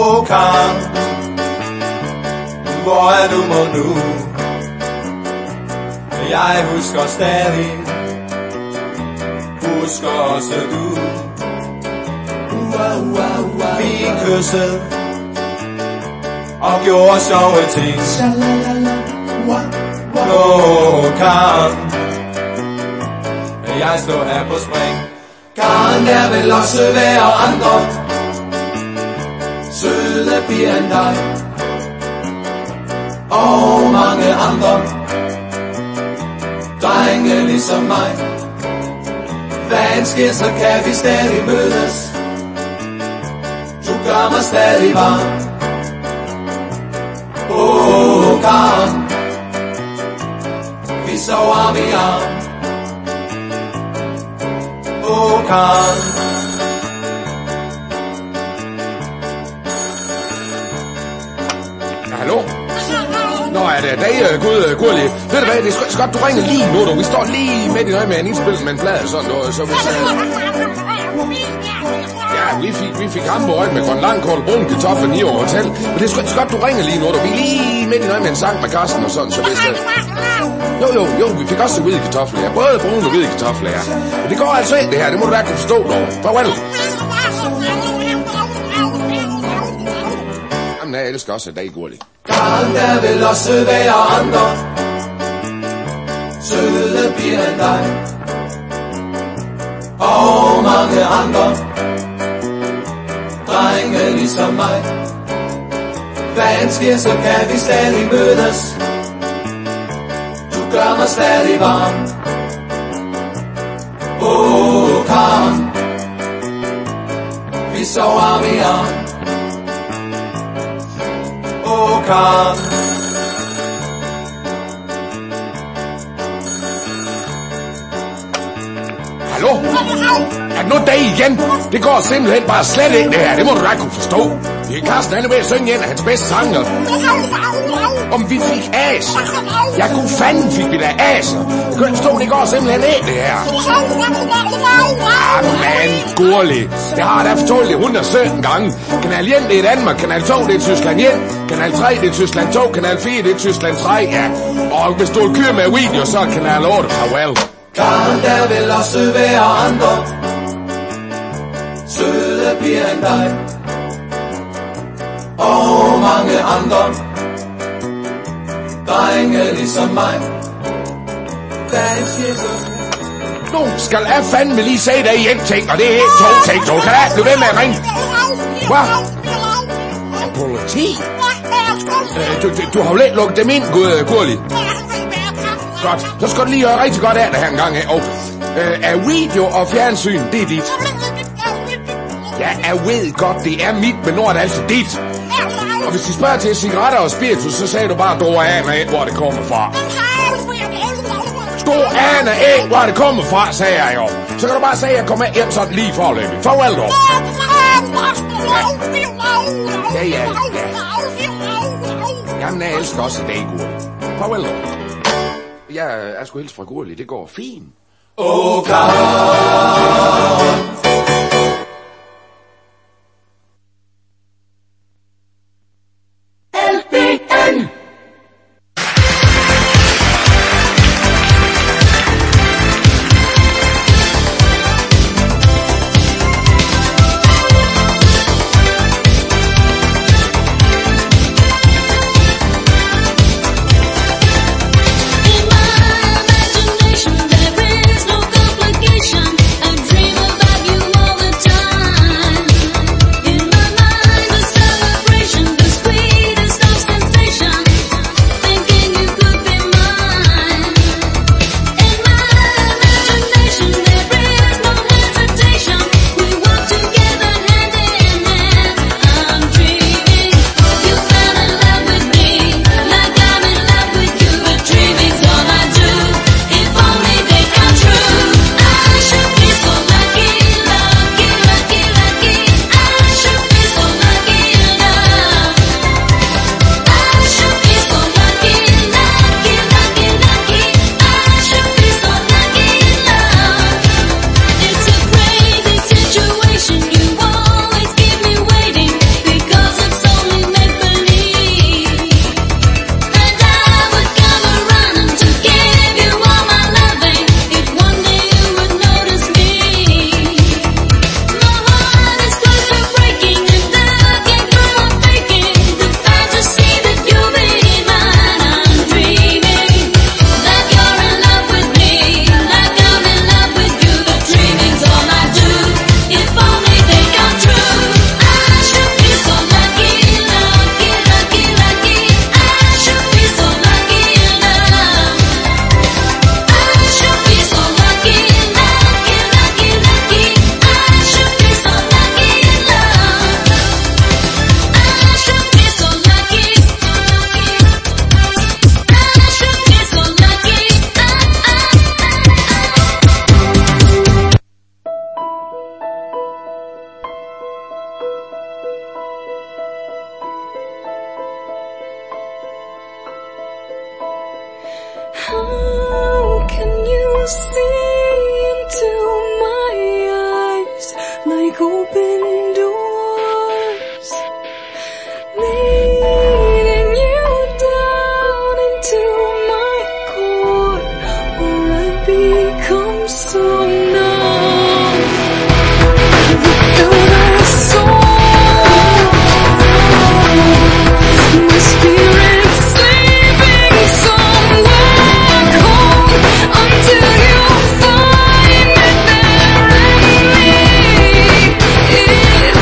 Åh, Karen, hvor er du mon nu? Jeg husker stadig, husker også du. Vi kyssede og gjorde sjove ting. Åh, Karen, jeg står her på spring. Karen, der vil også være andre søde piger end dig, og mange andre drenge ligesom mig. Hvad end sker, så kan vi stadig mødes. Du gør mig stadig varm. Åh, Karen, vi sover arm i arm. Åh, Karen, hallo? Nå, er det dag, Gurli? Ved du hvad, det er godt, du ringer lige nu, du. Vi står lige midt i noget med en indspil med en plade, sådan noget, så hvis... Ja, vi fik ham på øjne med grøn langkål, brun kartoffel, 9 år hotel. Men det er godt, du ringer lige nu, du. Vi er lige midt i noget med en sang med Karsten og sådan, så hvis... Jo, vi fik også hvide kartofler, ja. Både brune og hvide kartofler, ja. Men det går altså ikke, det her. Det må du da kunne forstå, dog. Farvel. Jamen, jeg elsker også dig, Gurli. Karen, der vil også være andre søde piger end dig, og mange andre drenge ligesom mig. Hvad end sker, så kan vi stadig mødes. Du gør mig stadig varm. Åh, Karen, vi sover arm i arm. Åh, Karen, hallo? Er det nu dag igen? Det går simpelthen bare slet ikke, det her. Det må du da kunne forstå. Karsten, han er ved at synge en af hans bedste sanger. Om vi fik as. Ja, god fanden fik vi da as. Jeg kunne forstå, det går simpelthen ikke, det her. Men, Gurli. Det har jeg da fortalt det 117 gange. Kanal 1, det er Danmark. Kanal 2, det er Tyskland 1. Kanal 3, det er Tyskland 2. Kanal 4, det er Tyskland 3, ja. Og hvis du vil køre med video, så er Kanal 8. Farvel. Karen, der vil også være andre søde piger end dig, og mange andre drenge ligesom mig. Hvad siger du? Nu skal jeg fandme lige sige dig en ting, og det er 2 ting. Så kan jeg blive ved med at ringe. Hvad? Politi? Du har jo lidt lukket dem ind, Gurli. Godt, så skal du lige høre rigtig godt af det her en gang. Og er video og fjernsyn, det er dit. Ja, jeg ved godt, det er mit, men nu er det altså dit. Og hvis de spørger til cigaretter og spiritus, så sagde du bare, du aner ikke, hvor det kommer fra. Du aner ikke, hvor det kommer fra, sagde jeg jo. Så kan du bare sige, at jeg kommer hjem sådan lige forløbig. Farvel dog. Ja. Jamen, jeg elsker også dig, Gurli. Farvel dog. Jeg skulle hilse fra Gurli, det går fint. Åh, Karen. LBN. Dream about you like open doors, leading you down into my core, where I become so numb. You feel my soul, my spirit sleeping somewhere cold, until you find me there and lead it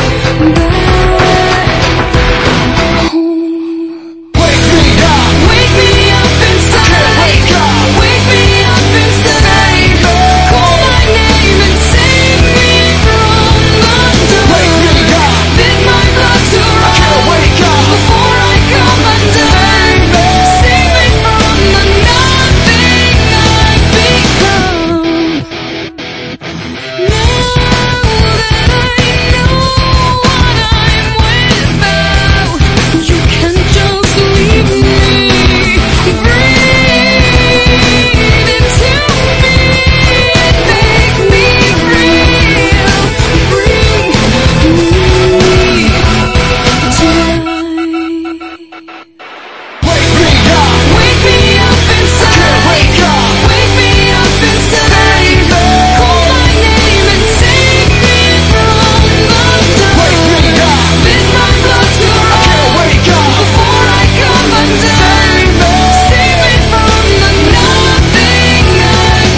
back home. Wake me up. Wake me up inside. Wake up. Wake me up inside. Call my name and save me from the dark. Wake me up. Bid my blood to run Wake up. before I come undone. Save me from the nothing I've become. Now that I know what I'm without, you can just leave me. Breathe into me and make me real. Bring me to Wake me up. wake me up inside. Wake up. Wake me up inside. Call my name and save me from the dark. Wake me up. Bid my blood to run Wake up. before I come undone. Save me from the nothing I've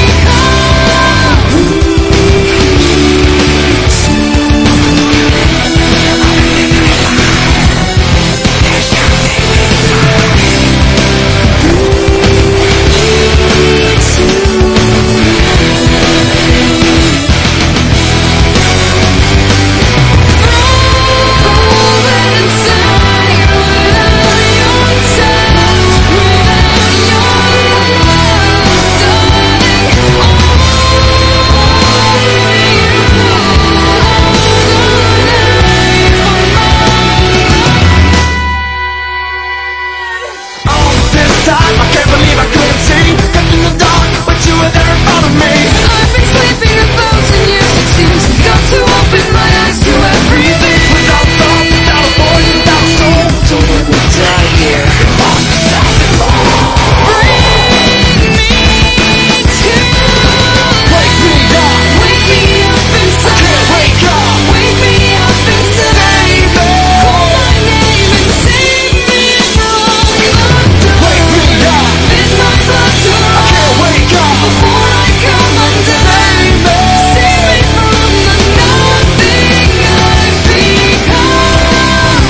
All this time, I can't believe I couldn't see. Kept in the dark, but you were there in front of me. I've been sleeping 1,000 years, it seems. Got to open my eyes to everything. Without thought, without a voice, without a soul. So when we die here, lost yourself in more. Bring me to Wake me up. wake me up inside. Wake up. Wake me up inside. Call my name and save me from the dark. Wake me up. Bid my blood to run Wake up. before I come undone. Save me from the nothing I've become.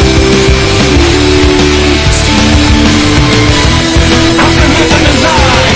I've been living a lie.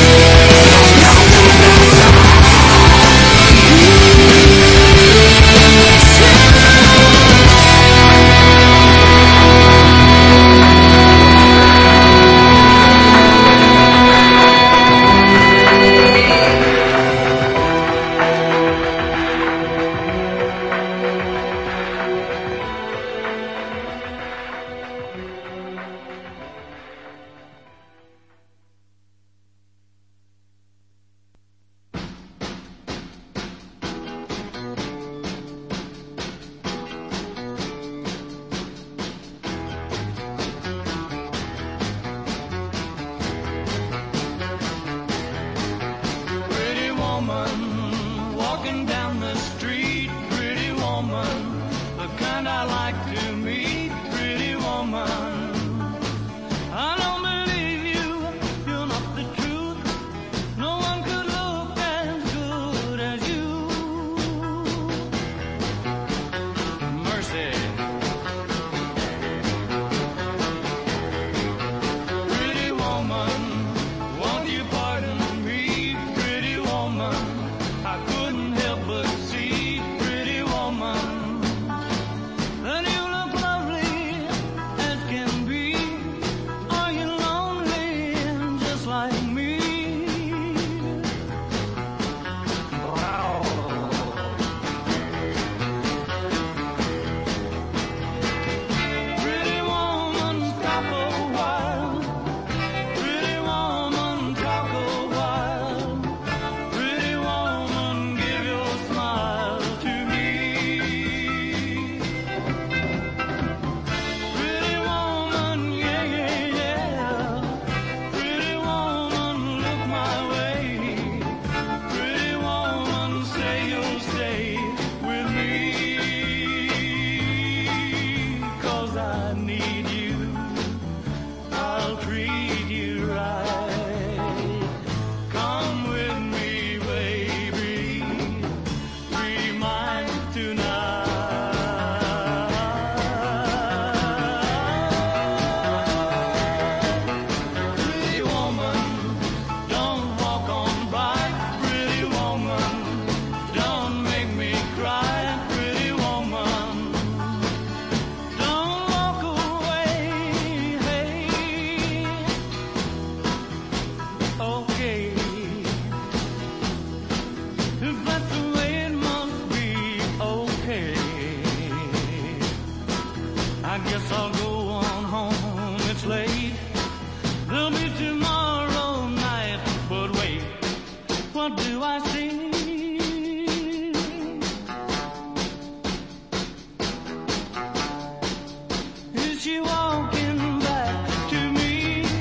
Pretty woman, walking down the street. Pretty woman, the kind I like to meet. Pretty woman, I don't believe you, you're not the truth. No one could look as good as you. Mercy. Pretty woman, won't you pardon me? Pretty woman, I couldn't help but see. Pretty woman, that you look guess I'll go on home, it's late. There'll be tomorrow night, but wait, what do I see? Is she walking back to me?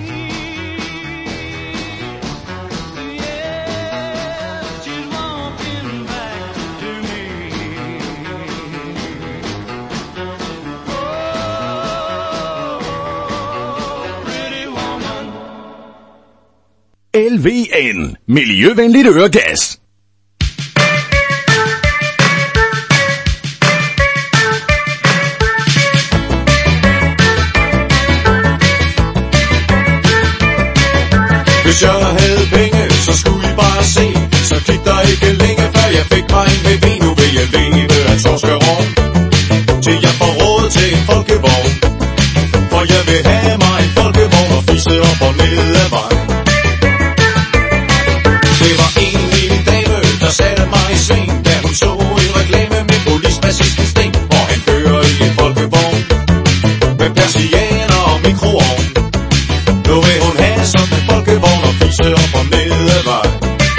Yes, she's walking back to me. LVN. Miljøvenligt øregas. Hvis jeg havde penge, så skulle I bare se. Så gik der ikke længe, før jeg fik mig en BV. Nu vil jeg leve af torskerovn, til jeg får råd til en folkevogn. For jeg vil have mig en folkevogn og fise op og ned ad vejen. Det var en lille dame, der satte mig i sving, da hun så en reklame med polisbassisten Sting. Og han kører i en folkevogn med persianer og mikroovn. Nu vil hun have sådan en folkevogn og fise op og ned ad vejen.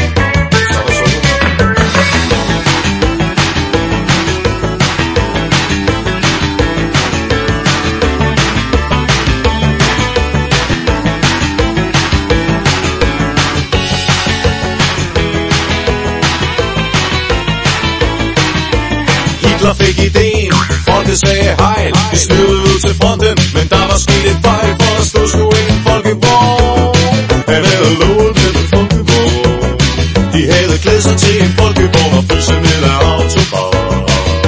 Hitler fik ideen, folket sagde hej. De snøvede ud til fronten, men der var sket et fejl, for der stod sgu en folkevogn. Han havde lovet med en folkevogn. De havde klædt sig til en folkevogn og fyse ned af autobahn.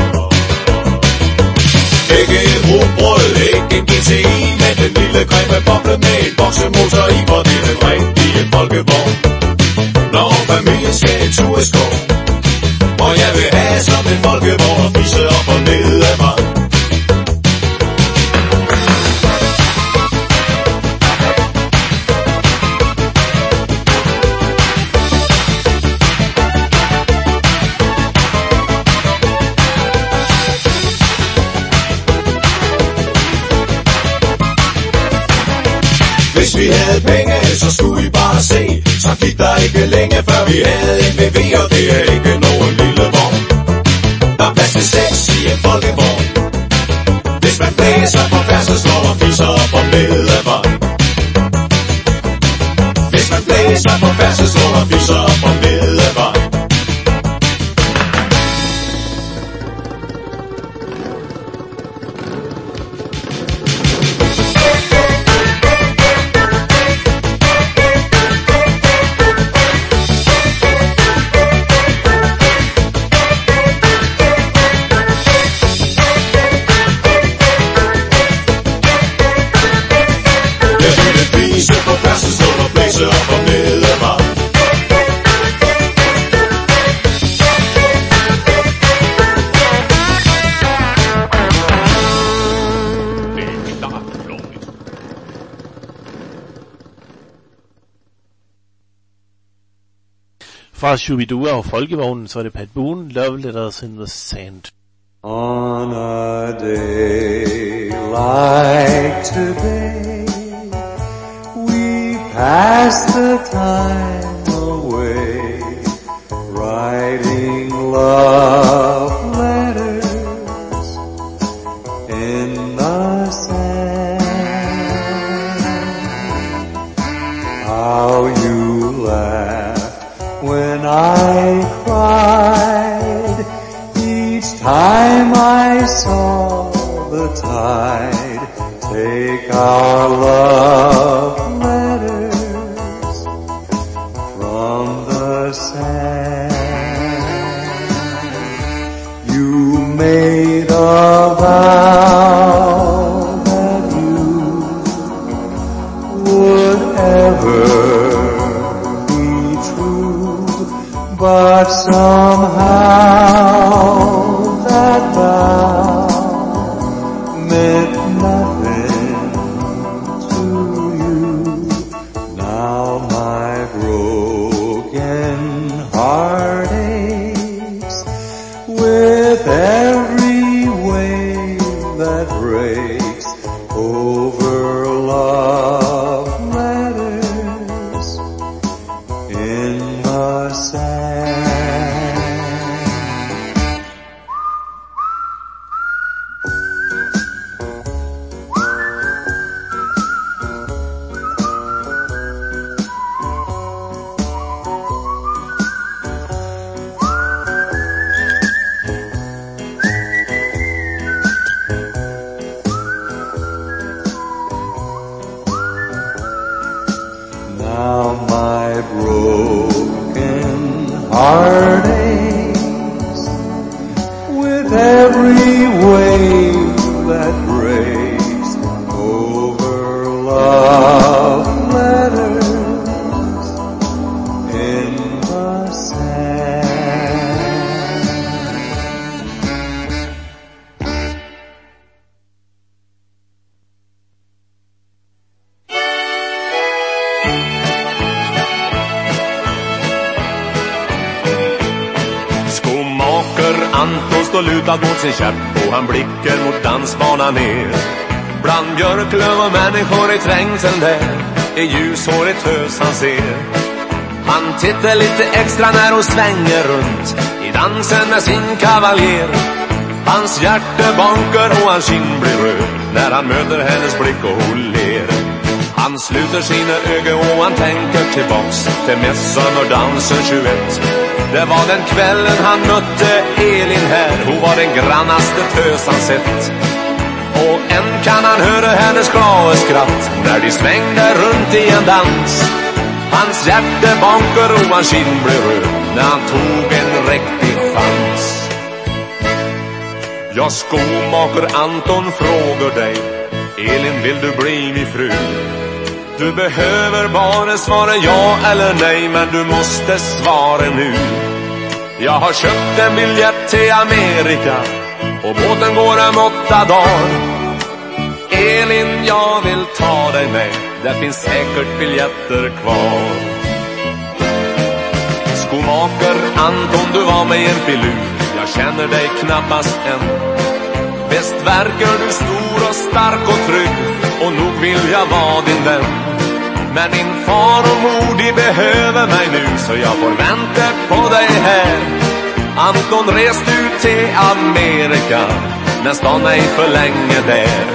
Ikke en rugbrød, ikke en GTI, men den lille grimme boble med en boksemotor i, hvor det er den rigtige folkevogn. Når familien skal en tur i skov, og jeg vil have som en folkevogn og fise op og ned ad vejen. Hvis vi havde penge, så skulle I bare se. Så gik der ikke længe, før vi havde en BV, og det er ikke nogen lille vogn. Der er plads til 6 i en folkevogn. Hvis man blæser på færdselsloven og fiser op og ned ad vejen. Hvis man blæser på færdselsloven og fiser op og ned ad vejen. Fra Shubidua og Folkevognen, så er det Pat Boone, Love Letters in the Sand. On a day like today, we pass the time away, writing love letters in the sand. How you laughed when I cried each time I saw the tide take our love letters from the sand. You made a vow that you would ever be true, but somehow that vow meant nothing to you. Now my broken heart aches with every wave that breaks over love letters in the sand. Anton står lutad mot sin käpp och han blickar mot dansbanan ner. Bland björklöv och människor i trängseln där är ljushårigt tös han ser. Han tittar lite extra när hon svänger runt i dansen med sin kavaljer. Hans hjärta bankar och hans kind blir röd när han möter hennes blick och hon ler. Han sluter sina ögon och han tänker tillbaks till mässan och dansen 21. Det var den kvällen han mötte Elin här. Hon var den grannaste tös han sett. Och än kan han höra hennes glada skratt när de svängde runt i en dans. Hans hjärta bankar och hans kind blev röd när han tog en riktig chans. Jag skomaker Anton frågar dig, Elin, vill du bli min fru? Du behöver bara svara ja eller nej, men du måste svara nu. Jag har köpt en biljett till Amerika och båten går om 8 dagar. Elin, jag vill ta dig med, det finns säkert biljetter kvar. Skomaker Anton, du var med i en filur, jag känner dig knappast än. Visst verkar du stor och stark och trygg, och nog vill jag vara din vän. Men din far och mor, de behöver mig nu, så jag får vänta på dig här. Anton reste ut till Amerika, men stanna ej för länge där.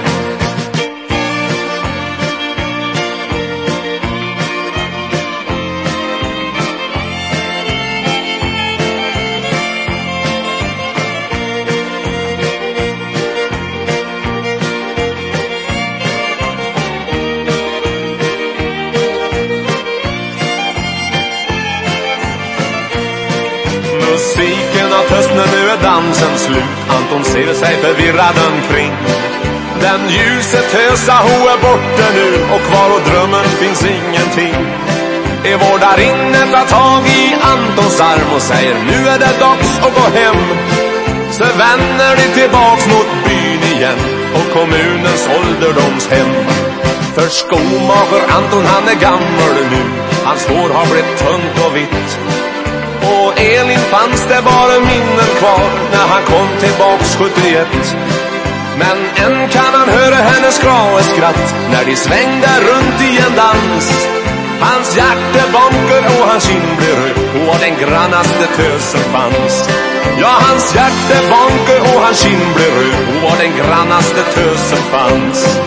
Musiken har tyst när nu är dansen slut. Anton ser sig förvirrad omkring. Den ljuset tösa ho är borta nu, och kvar och drömmen finns ingenting. Är vårdarinne tar tag i Antons arm och säger, nu är det dags att gå hem. Så vänder de tillbaks mot byn igen och kommunens ålderdomshem. För skomaker Anton, han är gammal nu, hans hår har blivit tunt och vitt. Och Elin fanns det bara minnen kvar när han kom tillbaks 71. Men än kan han höra hennes glada skratt när de svängde runt i en dans. Hans hjärta bankar och hans kind blir röd, och var den grannaste tösen fanns. Ja, hans hjärta bankar och hans kind blir röd, och var den grannaste tösen fanns.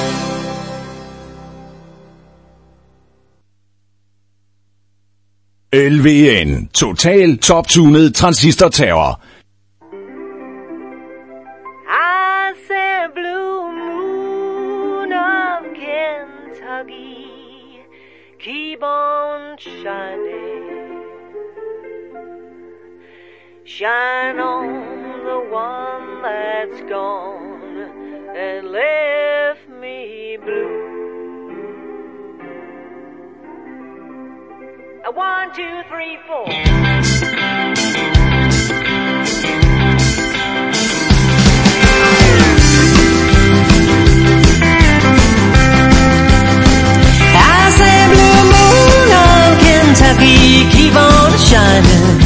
LVN. Total top-tunet transistorterror. I said blue moon of Kentucky, keep on shining. Shine on the one that's gone and left me blue. 1, 2, 3, 4. I say blue moon of Kentucky, keep on shining.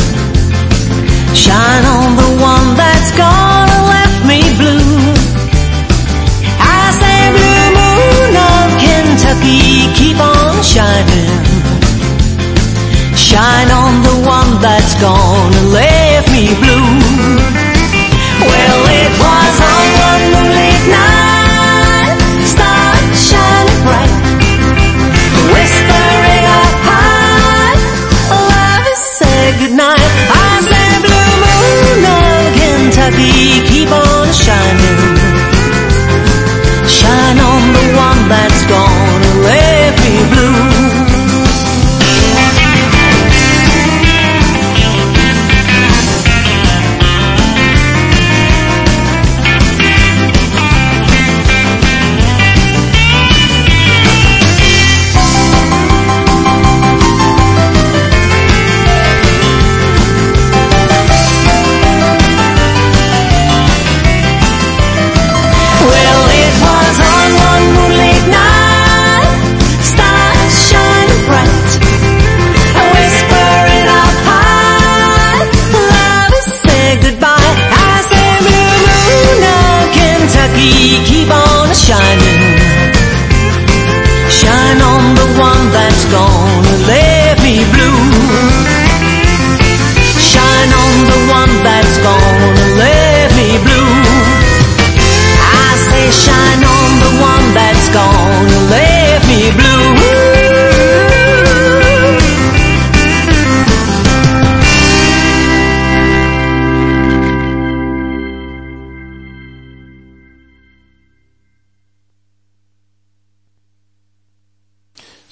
Shine on the one that's gone and left me blue. I say blue moon of Kentucky, keep on shining. Shine on the one that's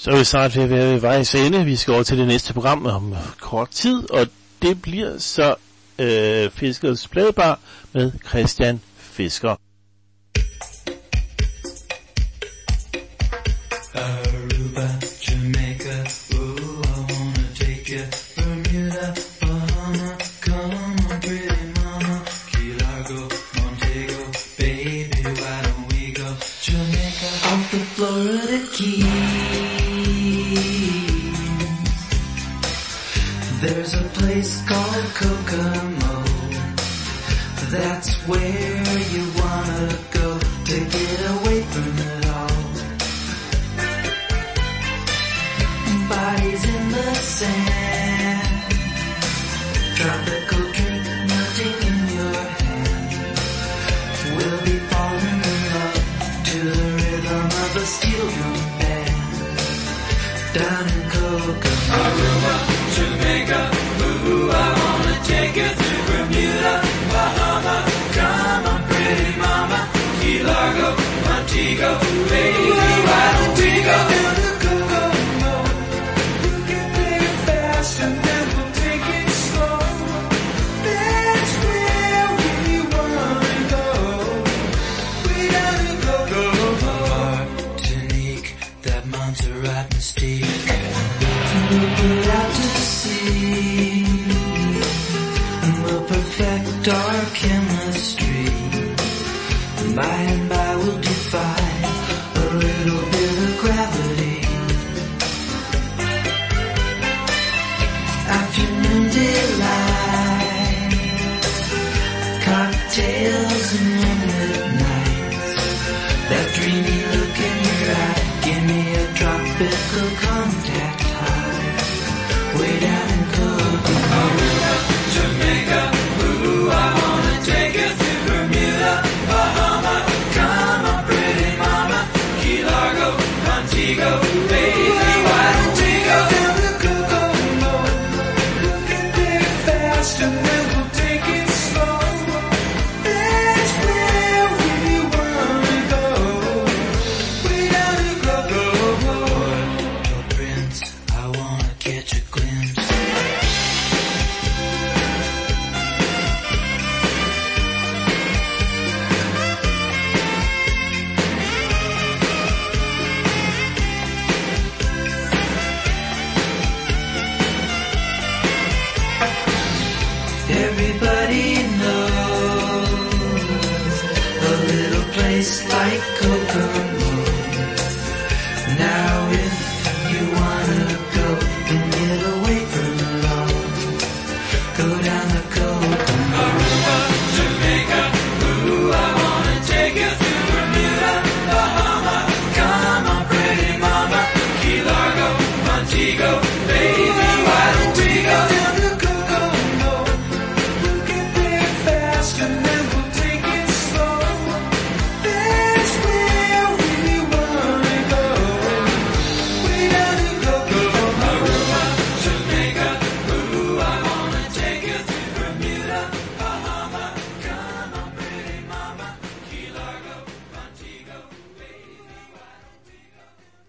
Så er vi snart ved at være ved vejs ende. Vi skal over til det næste program om kort tid, og det bliver så Fiskers Pladebar med Christian Fisker. Aruba, Jamaica, ooh, I wanna take you. Bermuda, Bahama, come on, pretty mama. Key Largo, Montego, baby, why don't we go? Jamaica, off the Florida Keys. There's a place called Kokomo. That's where you wanna go to get away from it all. Bodies in the sand, tropical drink melting in your hand. We'll be falling in love to the rhythm of a steel drum band. Down in Kokomo, Aruba, Jamaica, ooh, I wanna take you to Bermuda, Bahama, come on, pretty mama. Key Largo, Montego, baby, why don't we go? And then we'll take it slow. That's where we wanna go. We gotta go. Martinique, that Montserrat mystique. We'll put out to sea, and we'll perfect our chemistry. By and by we'll defy a little bit of gravity. Afternoon delight, cocktails and moonlit nights. That dreamy look in your eye, give me a tropical contact high. Way down in Kokomo, Aruba, Jamaica, ooh, I wanna take you to Bermuda, Bahama, come on, pretty mama. Key Largo, Montego, baby, why don't we go? And then we'll take it slow. That's where we wanna go. We gotta go. Puerto Prince, I wanna catch a glimpse. Everybody knows a little place like Kokomo. Now if you wanna go and get away from it all, go down to Kokomo. Aruba, Jamaica, ooh, I wanna take you to Bermuda, Bahama, come on, pretty mama. Key Largo, Montego, baby, why don't we go down to Kokomo? And then we'll take it slow. That's where we wanna go. We gotta go. Aruba, Jamaica, ooh, I wanna take you to Bermuda, Bahama, come on, pretty mama. Key Largo, Montego, baby, why don't we go?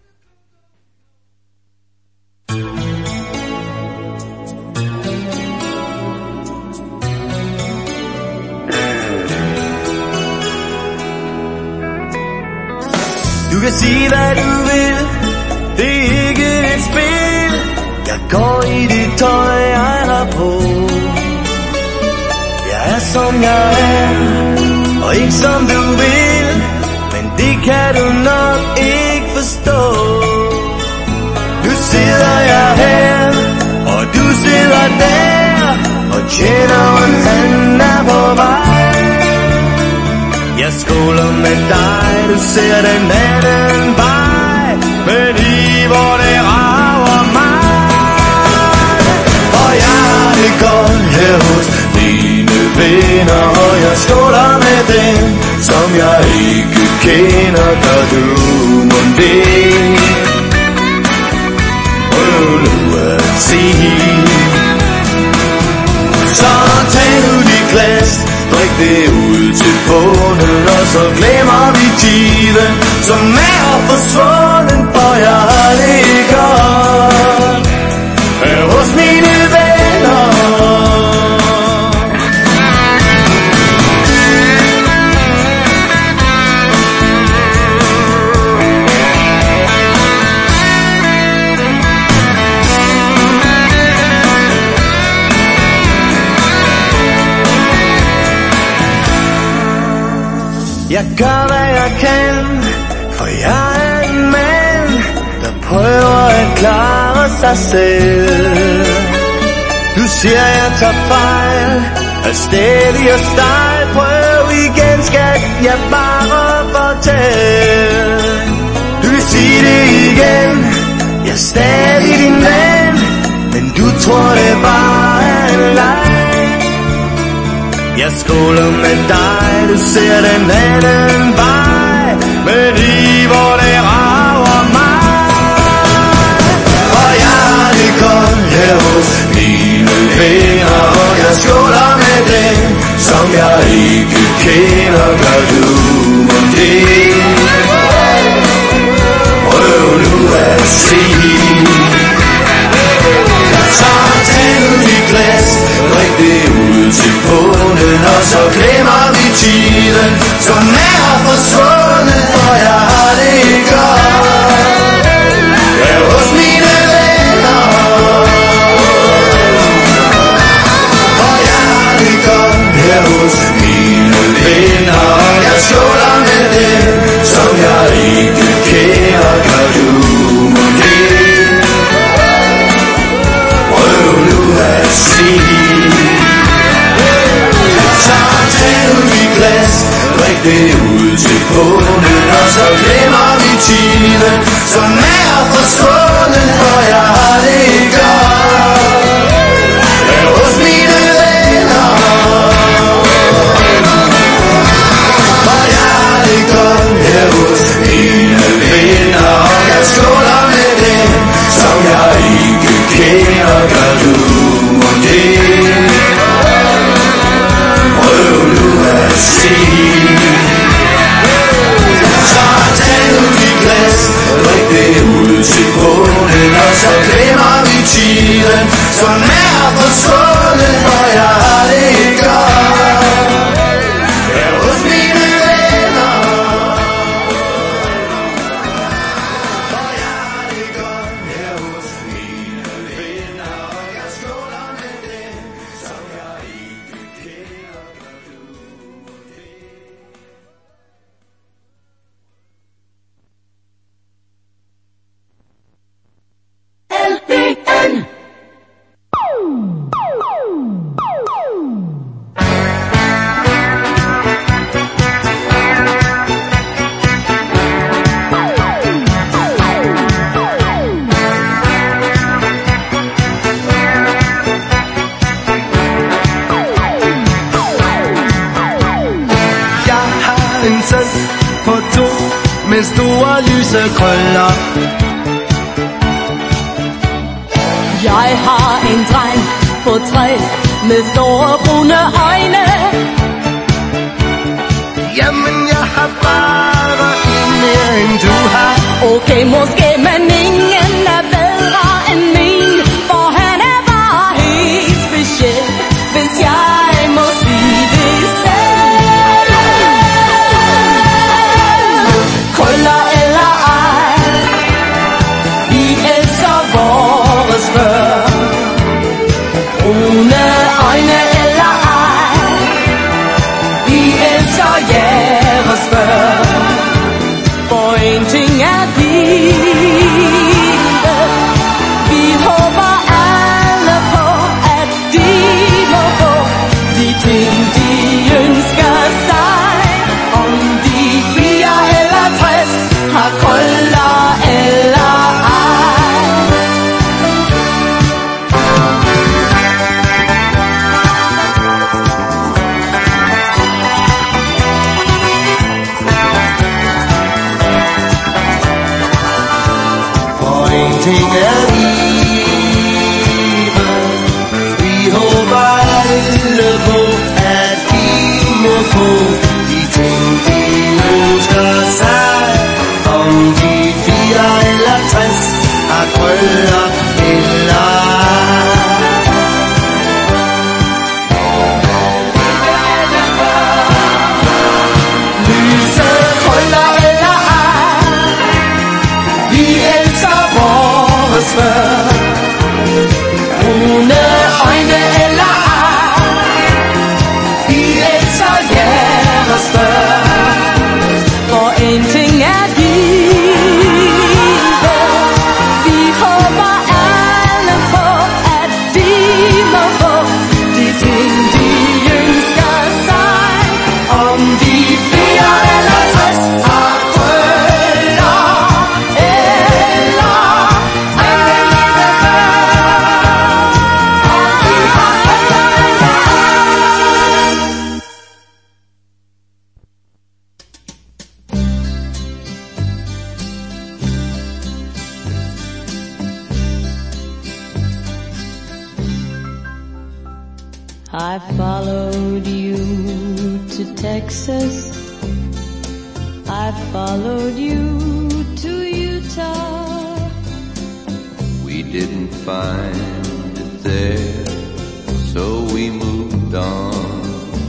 Du kan sige hvad du vil, det er ikke et spil. Jeg går i det tøj jeg har på. Jeg er som jeg er, og ikke som du vil. Men det kan du nok ikke forstå. Nu sidder jeg her, og du sidder der, og tjeneren han er på vej. Jeg skåler med dig, du ser den anden vej, men i hvor det rager mig. Og jeg har det godt her hos dine venner, og jeg skåler med dem, som jeg ikke kender. Gør du mon det? Nu at sige. Så tag nu dit glas, drik det ud til bunden, og så glemmer vi tiden, som er forsvunden, for jeg har det Jeg gør hvad jeg kan, for jeg er en mand, der prøver at klare sig selv. Du siger jeg tager fejl, er stædig og stejl. Prøv igen skat, jeg bare fortæl. Du vil sige det igen, jeg er stadig din ven, men du tror det bare er en leg. Jeg skåler med dig, du ser den anden vej, men i hvor det rager mig. Og jeg har det godt her hos mine venner, og jeg skåler med dem, som jeg ikke kender. Gør du det? Prøv nu at sige. Så tænd dit glas, drik det ud til bunden, og så glemmer vi tiden, som er forsvundet. Og jeg har det godt her hos mine venner, og jeg har det godt her hos mine venner, og jeg skåler med dem, som jeg ikke kender. Gør du det? Prøv nu at sige. Så tænd dit glas, drik det ud til bunden, og så glemmer vi tiden, som er forsvundet. Og jeg har det godt her hos mine venner, og jeg har det godt her hos mine venner, og jeg skåler med dem, som jeg ikke kender. Gør du det? Prøv nu at sige. Så tænd dit glas, drik det ud til bunden, og så glemmer vi tiden, som er forsvundet. Og jeg har det godt her hos mine venner, og jeg har det godt her hos mine venner, og jeg skåler med dem, som jeg ikke kender. LPN. Jeg har en søn på 2 med store lyse krøller. Jeg har en dreng på 3 med store brune øjne. Jamen jeg har bare en mere end du har. Okay, måske, men ingen er bedre end min, for han er bare helt speciel, hvis jeg må sige det selv. Krøller eller ej, vi elsker vores børn. Brune øjne eller ej, vi elsker jeres børn. For en ting er givet, vi håber alle på, at de må få de ting, de ønsker sig. Om de 4 eller 60 har krøller eller ej. For en ting er givet, vi håber alle på, at de må få de ting, de ønsker sig. Om de 4 eller 60 har krøller eller ej. Lyse krøller eller ej, vi elsker vores børn. Brune øjne eller ej, vi elsker jeres I followed you to Texas. I followed you to Utah. We didn't find it there, so we moved on.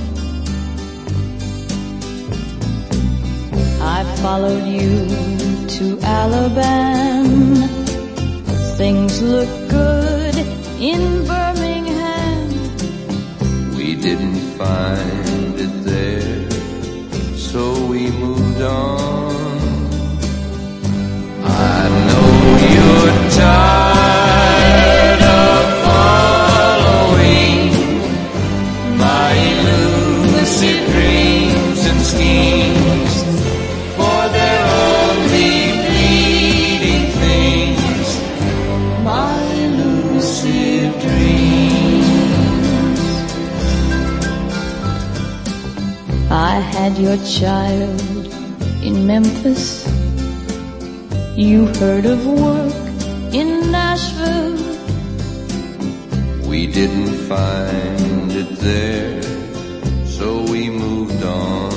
I followed you to Alabama. Things look good in Birmingham. We didn't find it there, so we moved on. I know you're tired of following my elusive dreams and schemes, for they're only fleeting things, my elusive dreams. I had your child in Memphis. You heard of work in Nashville. We didn't find it there, so we moved on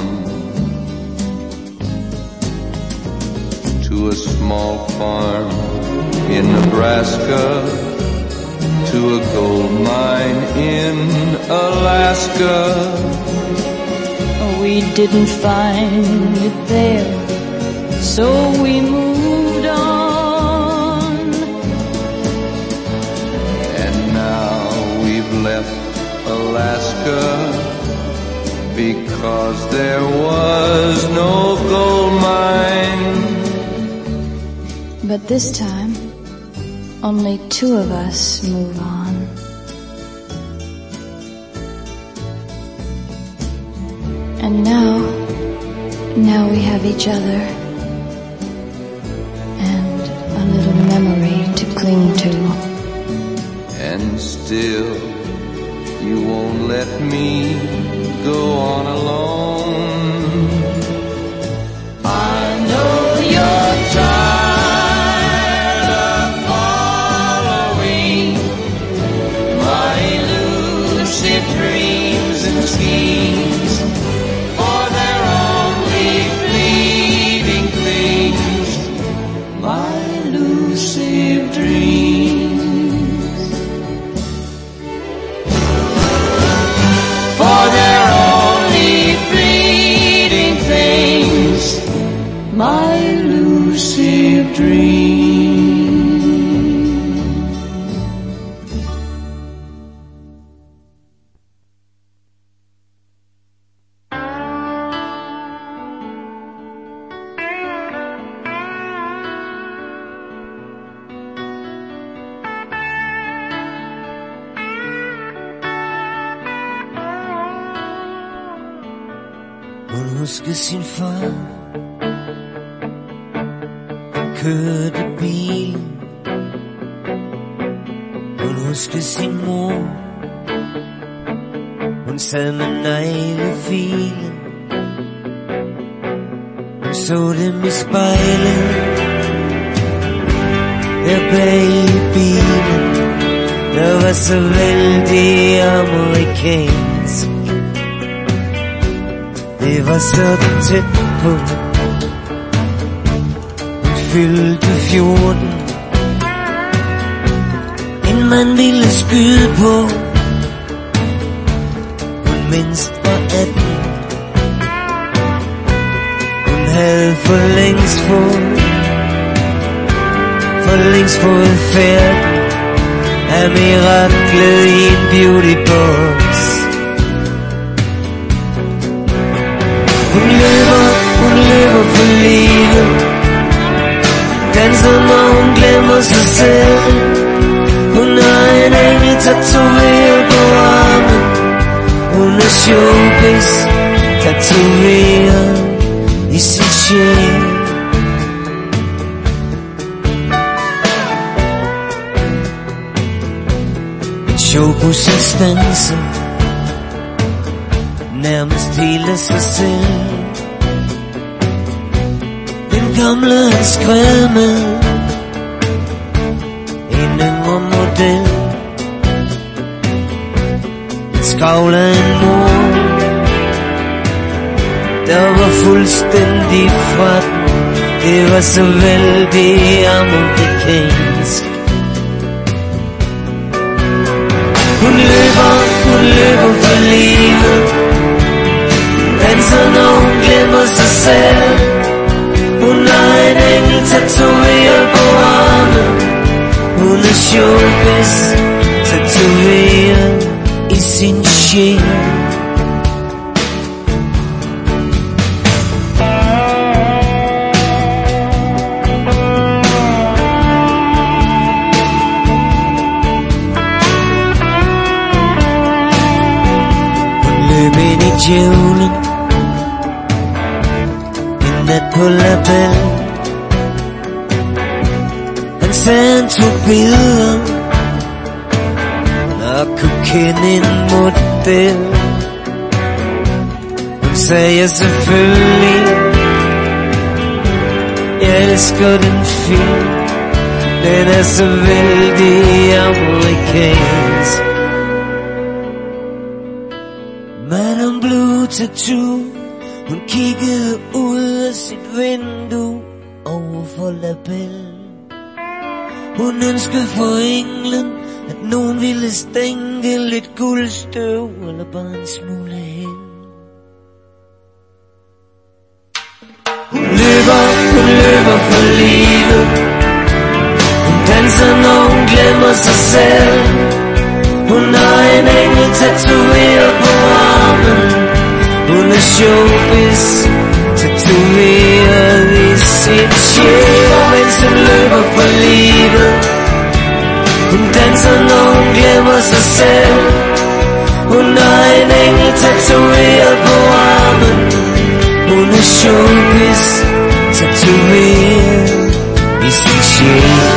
to a small farm in Nebraska, to a gold mine in Alaska. We didn't find it there, so we moved on. And now we've left Alaska because there was no gold mine. But this time, only two of us move on. And now we have each other and a little memory to cling to. And still you won't let me go on alone. I know you're tired of following my elusive dreams and schemes, for they're only fleeting things, my elusive dreams. For they're only fleeting things, my elusive dreams. Hun husker sin far, han kørte bilen. Hun husker sin mor, hun sad med neglefilen. Hun så dem i spejlet, der bag i bilen. Der var så vældig amerikansk. Det var så tæt på. Hun fyldte 14, en man ville skyde på. Hun mindst var 18. Hun havde for længst fået færd af miraklet i en beautybox. Hun løber for livet, danser når hun glemmer sig selv. Hun har en engel tatoveret på armen. Hun er showbiz, tatoveret i sin sjæl. En showbussen standser nærmest hele sig selv. Den gamle han skrev med en yngre model. savler en mor, der var fuldstændig fra den. Det var så vældig amerikansk. Hun løber for livet, danser når hun glemmer sig selv. Hun har en engel tatoveret på armen. Hun er showbiz tatoveret i sin sjæl. Djævlen en nat på La Belle. Han sagde han tog billeder og kunne kende en model. Hun sagde jeg selvfølgelig, jeg elsker den film. Den er så vældig amerikansk. Madame Blue Tattoo, hun kiggede ud af sit vindue over for La Belle. Hun ønskede for englen, at nogen ville stænke lidt guldstøv eller bare en smule held. Hun løber for livet. Hun danser når hun glemmer sig selv. Hun har en engel tatoveret på armen. Hun er showbiz tatoveret i sin sjæl. Mens hun løber for livet. Hun danser når hun glemmer sig selv. Hun har en engel tatoveret på armen. Hun er showbiz tatoveret i sin sjæl.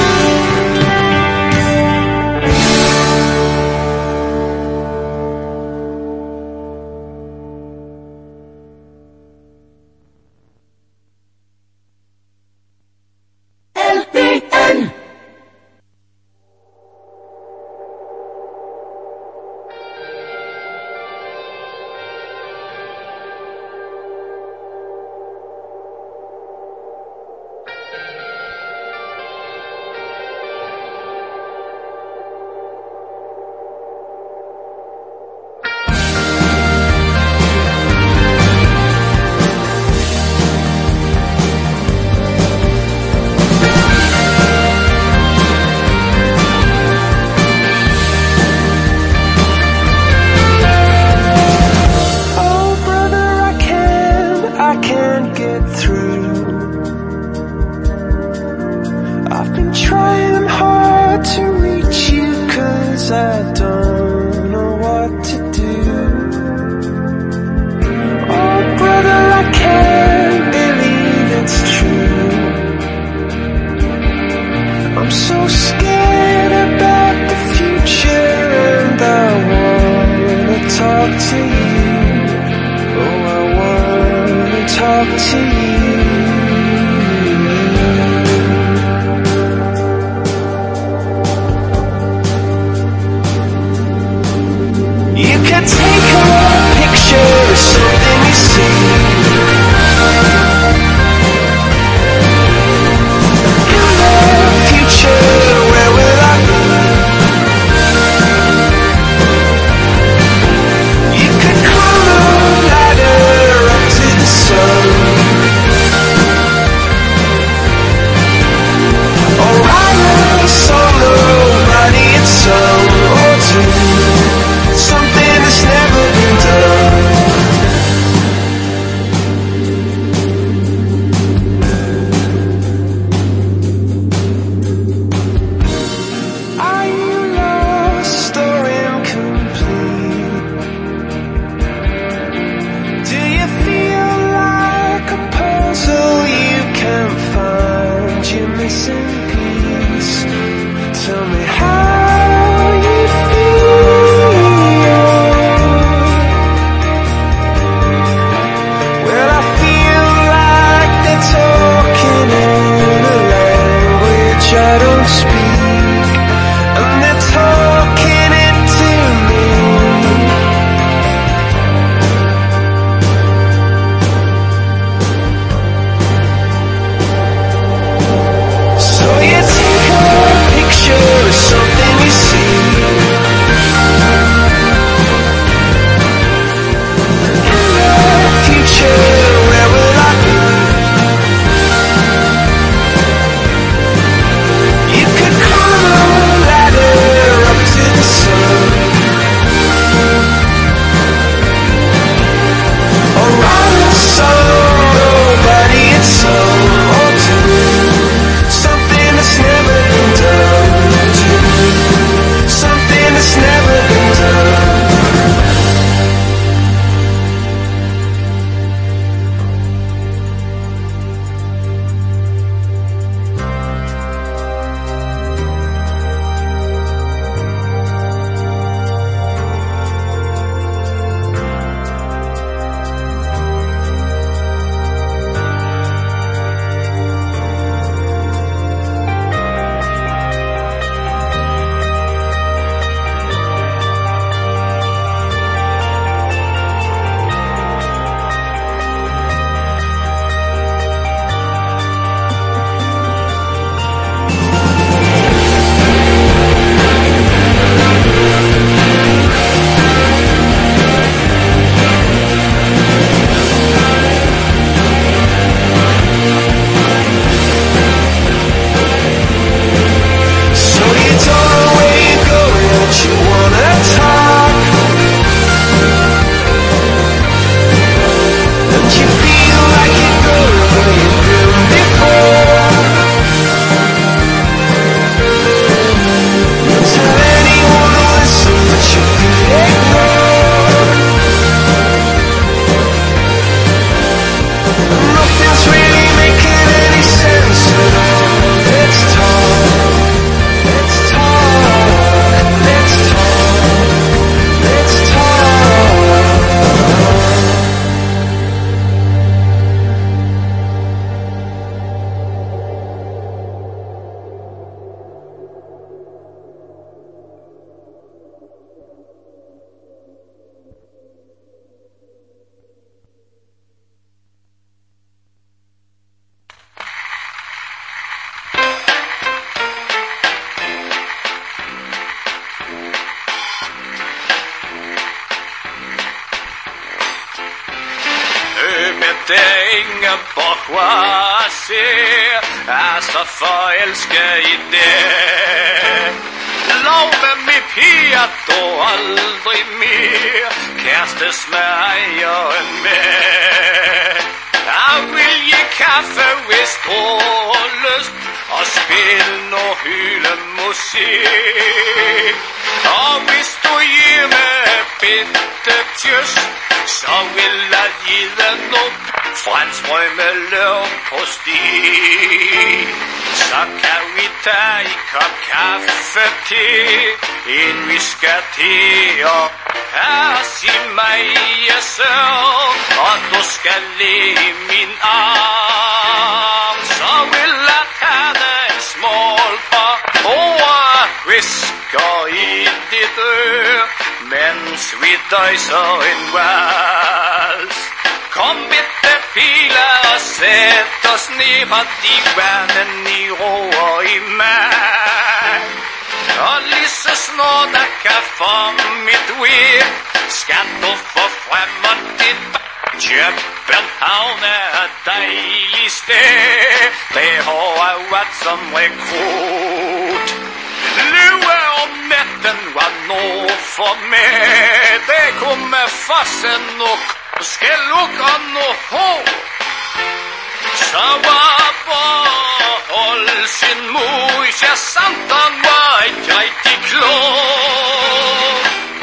det ingen bourgeoisie er så forelsket i det. Lov med mig piger, dog aldrig mere kærestes med ejeren med. Jeg vil gi kaffe, hvis du har lyst, og spille noget hylemusik. Og hvis du giver mig bitte tjøs, så vil jeg give dig noget franskbrød med løv på sti. Så kan vi tage i kop kaffe til, inden vi skal til at her sig mig jeg sørg, og du skal læge min arm. Så vil jeg have dig en smål par ord, visker i dit øre, mens vi døjser en vals. Kom bitte pile og sæt os ned på de vandet i ro og i mag. Og lige så snart der kan få mit vir, skal du få frem og dit København er et dejligt sted. Det har jeg været som rekrut. Løve om natten var noget for mig. Det kunne med fossen og skal lukke og noget hår. Så var bare holde sin mus, ja santan var ikke rigtig klog.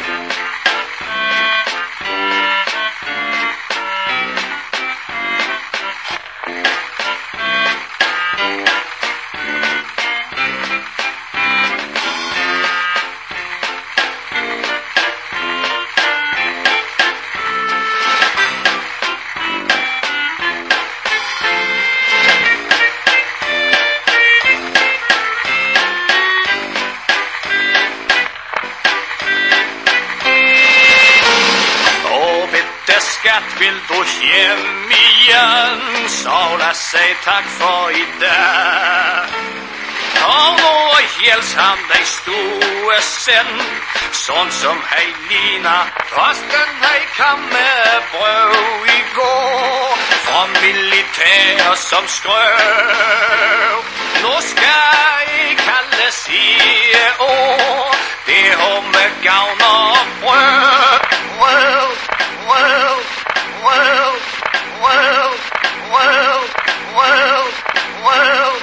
Vil du hjem igen, så lad sige tak for i dag. Og hvor hjælps ham dig stue send, sådan som hej ligner posten hej kom med brøv i går. Fra militær som skrøv, nu skal I kalde sige ord. Det har med gavn og brød. Well, well, well, well, well, well, well.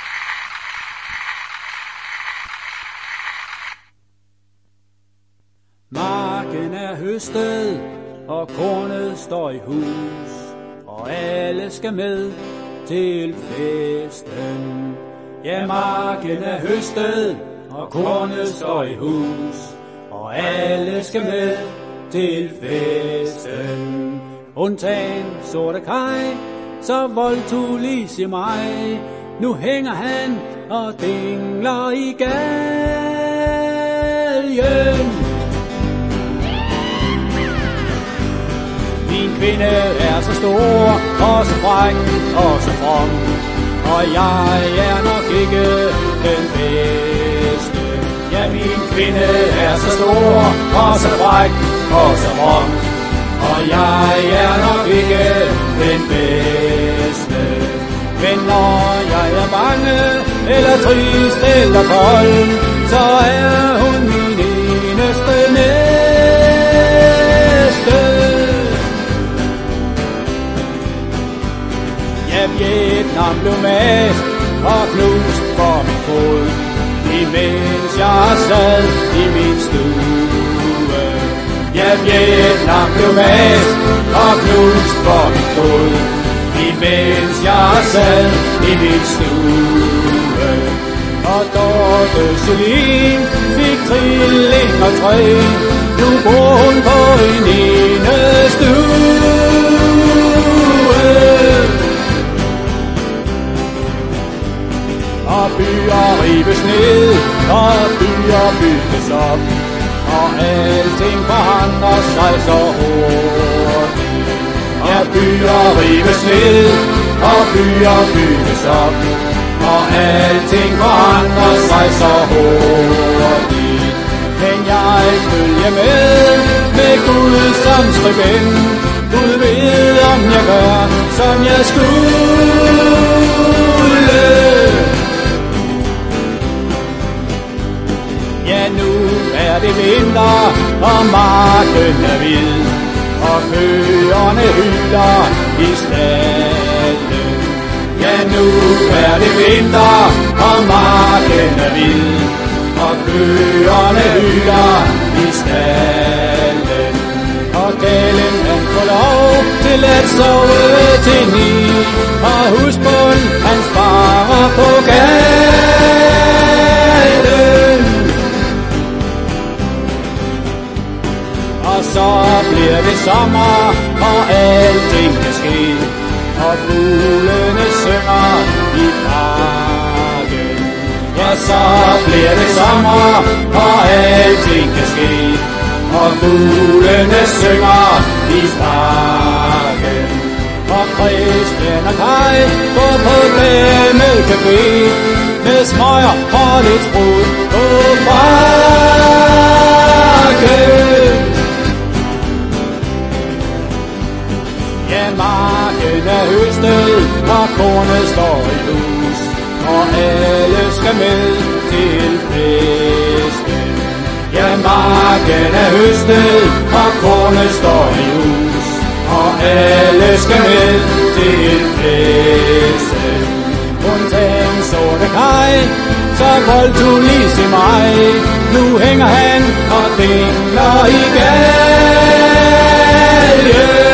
Marken er høstet, og kornet står i hus, og alle skal med til festen. Ja, marken er høstet, og kornet står i hus, og alle skal med til festen. Undtagen sorte Kaj, så voldtog lige mig. Nu hænger han og dingler i galgen. Min kvinde er så stor og så fræk og så from, og jeg er nok ikke den bedste. Ja, min kvinde er så stor og så fræk og så from, og jeg er nok ikke den bedste. Men når jeg er bange, eller trist, eller kold, så er hun min eneste næste. Ja, Vietnam blev mast og knust for min fod, imens jeg sad i min stue. Ja, Vietnam blev mast og knust for min fod, imens jeg sad i min stue. Og Dorte Celine fik trilling og træn, nu bor hun på en enestue. Og byer rives ned, og byer bygges op, og alting forandrer sig så hurtigt. Ja, byer rives ned, og byer bygges op, og alting forandrer sig så hurtigt. Men jeg følger med Gud som skribent. Gud ved om jeg gør, som jeg skulle. Ja, nu er det vinter, og marken er hvid, og køerne hylder i stallen. Ja, nu er det vinter, og marken er hvid, og køerne hylder i stallen. Og galen han får lov til at sove til 9, og husbunden han sparer på galen. Og så bliver det sommer, og alting kan ske, og fuglene synger i parken. Ja, så bliver det sommer, og alting kan ske, og fuglene synger i parken. Og Christian og Kai går på Glemmet Café, med smøger og lidt sprut på bakken. Ja, marken er høstet, og kornet står i hus, og alle skal med til festen. Ja, marken er høstet, og kornet står i hus, og alle skal med til festen. Undtagen sorte Kai, så voldt du lige til mig. Nu hænger han og dingler i galgen.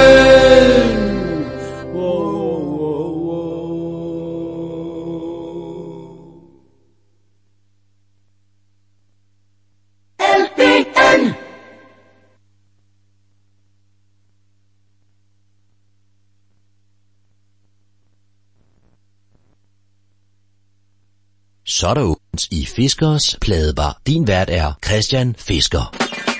Så er der åbent i Fiskers Pladebar. Din vært er Christian Fisker.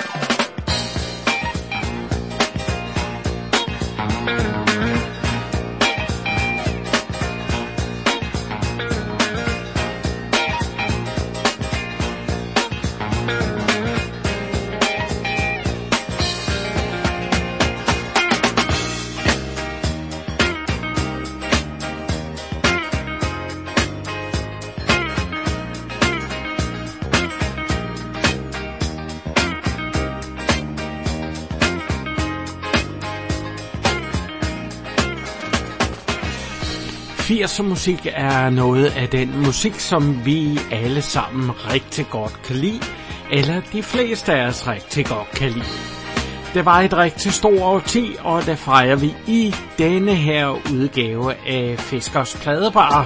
Musik er noget af den musik, som vi alle sammen rigtig godt kan lide, eller de fleste af os rigtig godt kan lide. Det var et rigtig stort årti, og det fejrer vi i denne her udgave af Fiskers Pladebar.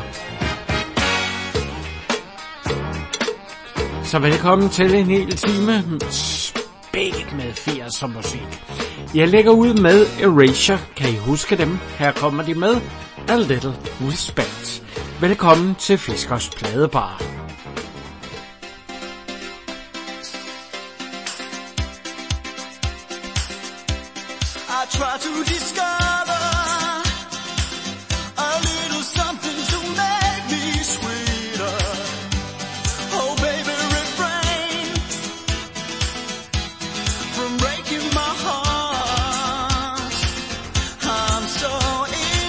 Så velkommen til en hel time spækket med 80'er musik. Jeg lægger ud med Erasure. Kan I huske dem? Her kommer de med A Little Respect. Velkommen til Fiskers Pladebar.